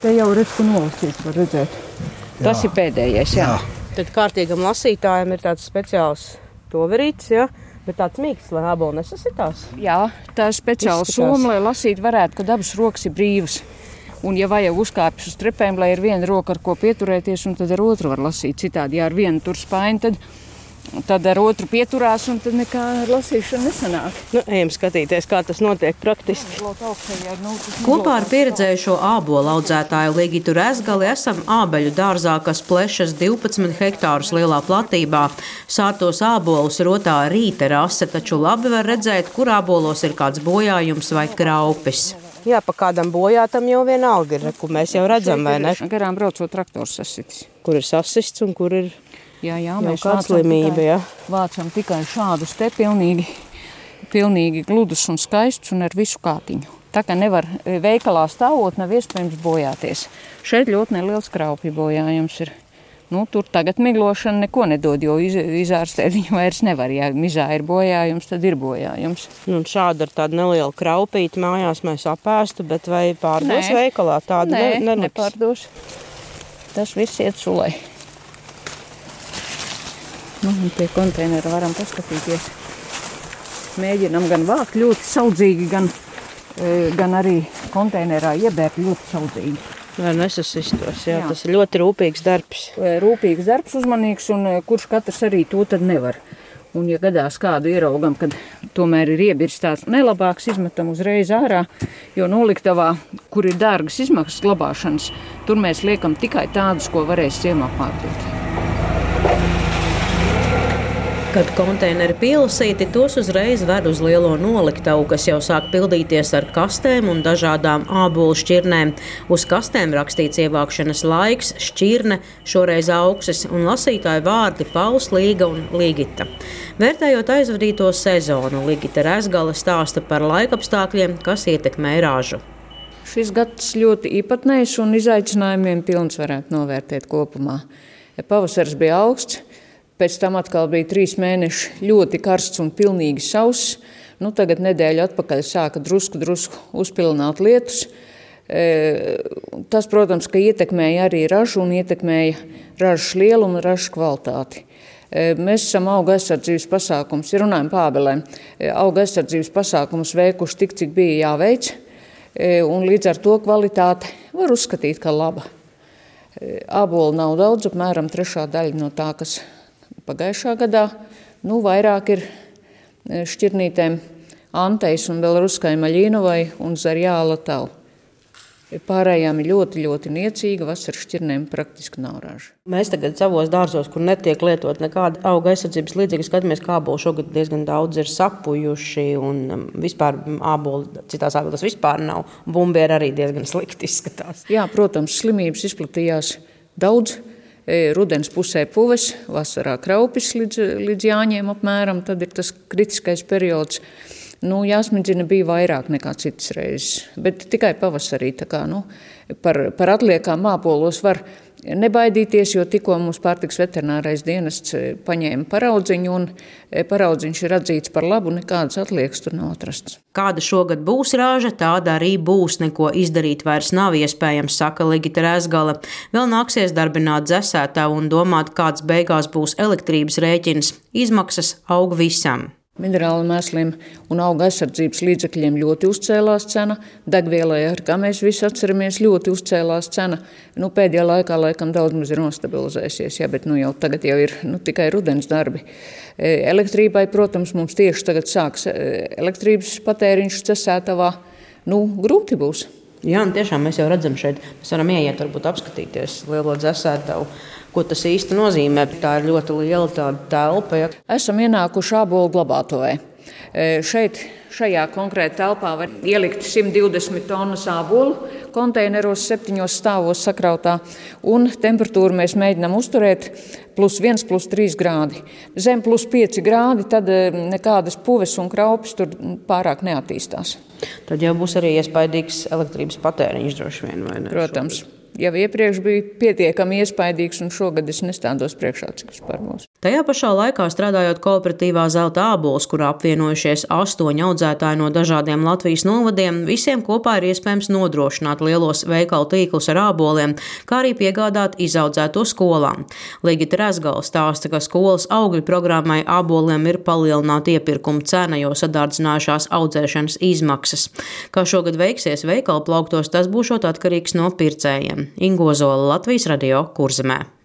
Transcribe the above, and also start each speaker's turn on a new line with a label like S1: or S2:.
S1: Te jau redzu, nolasīt, var redzēt. Tas ir pēdējais, jā. Tad kārtīgam lasītājam ir tāds speciāls toverītis, jā. Bet tāds mīksts, lai ābolu nesasitās? Jā, tā ir speciāla soma, lai lasīt varētu, kad abas rokas ir brīvas. Un, ja vajag uzkāpjas uz trepēm, lai ir viena roka, ar ko pieturēties, un tad ar otru var lasīt. Citādi, ja ar vienu tur spaiņu, tad ar otru pieturās, un tad nekā ar lasīšanu nesanāk. Ejam skatīties, kā tas notiek praktiski.
S2: Kopā ar pieredzējušo ābolu audzētāju Ligitu Rezgali esam ābeļu dārzā, kas plešas 12 hektārus lielā platībā. Sārtos ābolus rotā rīta rase, taču labi var redzēt, kur ābolos ir kāds bojājums vai kraupis.
S1: Jā, pa kādam bojātam jau vienalga ir, ko mēs jau redzam, vai ne?
S3: Garām braucot traktors sasitis.
S1: Kur ir sasists un kur ir
S3: jā, mēs vācam tikai šādus te pilnīgi gludus un skaistus un ar visu kātiņu. Tā kā nevar veikalā stāvot, nav iespējams bojāties. Šeit ļoti neliels kraupju bojājums ir. Tur tagad miglošana neko nedod, jo izārstēt viņu vairs nevar. Ja mizā ir bojājums, tad ir bojājums.
S1: Šāda ar tādu nelielu kraupīti mājās mēs apēstu, bet vai pārdos veikalā? Tādu
S3: nepārdos. Tas viss iet sulai. Pie konteinera varam paskatīties. Mēģinam gan vākt ļoti saudzīgi, gan arī konteinerā iebērt ļoti saudzīgi.
S1: Lai nesasistos, jā. Tas ir ļoti rūpīgs darbs.
S3: Rūpīgs darbs, uzmanīgs, un kurš katrs arī to tad nevar. Un ja gadās kādu ieraugam, kad tomēr ir iebirs tāds nelabāks, izmetam uzreiz ārā, jo noliktavā, kur ir dārgas izmaksas glabāšanas, tur mēs liekam tikai tādus, ko varēs ciemā pārdot.
S2: Kad konteineri pielasīti, tos uzreiz ved uz lielo noliktavu, kas jau sāk pildīties ar kastēm un dažādām ābolu šķirnēm. Uz kastēm rakstīts ievākšanas laiks, šķirne, šoreiz augses un lasītāju vārdi Pauls, Līga un Ligita. Vērtējot aizvadīto sezonu, Ligita Rezgale stāsta par laikapstākļiem, kas ietekmē ražu.
S3: Šis gads ļoti īpatnējs un izaicinājumiem pilns varētu novērtēt kopumā. Pavasars bija augsts. Pēc tam atkal bija 3 mēneši ļoti karsts un pilnīgi sauss. Tagad nedēļu atpakaļ sāka drusku uzpilināt lietus. Tas, protams, ka ietekmēja arī ražu un ietekmēja ražas lielumu un ražas kvalitāti. Mēs esam auga aizsardzības pasākums, ja runājam par ābelēm, auga aizsardzības pasākumus veikuši tik, cik bija jāveic, un līdz ar to kvalitāte var uzskatīt, ka laba. Ābolu nav daudz, apmēram 1/3 daļa no tā, kas pagājušā gadā, vairāk ir šķirnītēm Antejas un Belaruskai Maļīnovai un Zarjāla Tau. Pārējām ir ļoti, ļoti niecīga, vasaras šķirnēm praktiski nav raža.
S1: Mēs tagad savos dārzos, kur netiek lietot nekāda auga aizsardzības līdzekļi, skatāmies, ka ābolu šogad diezgan daudz ir sapujuši un vispār ābolu, citās ābolās vispār nav. Bumbieri arī diezgan slikti izskatās.
S3: Jā, protams, slimības izplatījās daudz. Rudens pusē puves, vasarā kraupis līdz jāņiem apmēram, tad ir tas kritiskais periods. Jāsmidzina bija vairāk nekā citas reizes, bet tikai pavasarī. Par atliekām ābolos var nebaidīties, jo tikko mums pārtiks veterinārais dienests paņēma paraudziņu, un paraudziņš ir atzīts par labu, nekādas atliekas tur nav atrasts.
S2: Kāda šogad būs raža, tāda arī būs. Neko izdarīt vairs nav iespējams, saka Ligita Rezgale. Vēl nāksies darbināt dzesētavu un domāt, kāds beigās būs elektrības rēķins. Izmaksas aug visam.
S3: Minerālu mēsliem un auga aizsardzības līdzekļiem ļoti uzcēlās cena. Degvielai, ar kā mēs visi atceramies, ļoti uzcēlās cena. Pēdējā laikā laikam daudz maz ir nostabilizējusies, bet jau tagad jau ir tikai rudens darbi. Elektrībai, protams, mums tieši tagad sāks elektrības patēriņš dzesētavā. Grūti būs.
S1: Jā, tiešām mēs jau redzam šeit. Mēs varam ieiet, varbūt apskatīties lielo dzesētavu. Ko tas īsti nozīmē? Tā ir ļoti liela tāda telpa. Ja?
S3: Esam ienākuši ābolu glabātuvē. Šajā konkrēti telpā var ielikt 120 tonnas ābolu, konteineros 7 stāvos sakrautā, un temperatūru mēs mēģinām uzturēt +1, +3 grādi. Zem +5 grādi, tad nekādas puves un kraupis tur pārāk neattīstās.
S1: Tad jau būs arī iespaidīgs elektrības patēriņš droši vien, vai ne?
S3: Protams. Jau iepriekš bija pietiekami iespaidīgs, un šogad es nestādos priekšā, cik vispār būs.
S2: Tajā pašā laikā strādājot kooperatīvā Zelta ābols, kurā apvienojušies 8 audzētāji no dažādiem Latvijas novadiem, visiem kopā ir iespējams nodrošināt lielos veikalu tīklus ar āboliem, kā arī piegādāt izaudzēto skolām. Ligita Rezgala stāsta, ka skolas augļu programmai āboliem ir palielināta iepirkuma cena, jo sadārdzinājušās audzēšanas izmaksas. Kā šogad veiksies veikalu plauktos, tas būšot atkarīgs no pircējiem. Inga Ozola, Latvijas radio, Kurzemē.